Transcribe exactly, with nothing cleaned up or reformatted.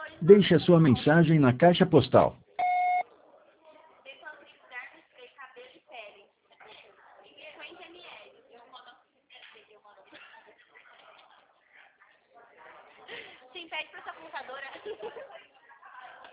Deixe a sua mensagem na caixa postal. Decolonizar spray cabelo e pele. cinquenta mililitros. Sim, pede pra sua contadora.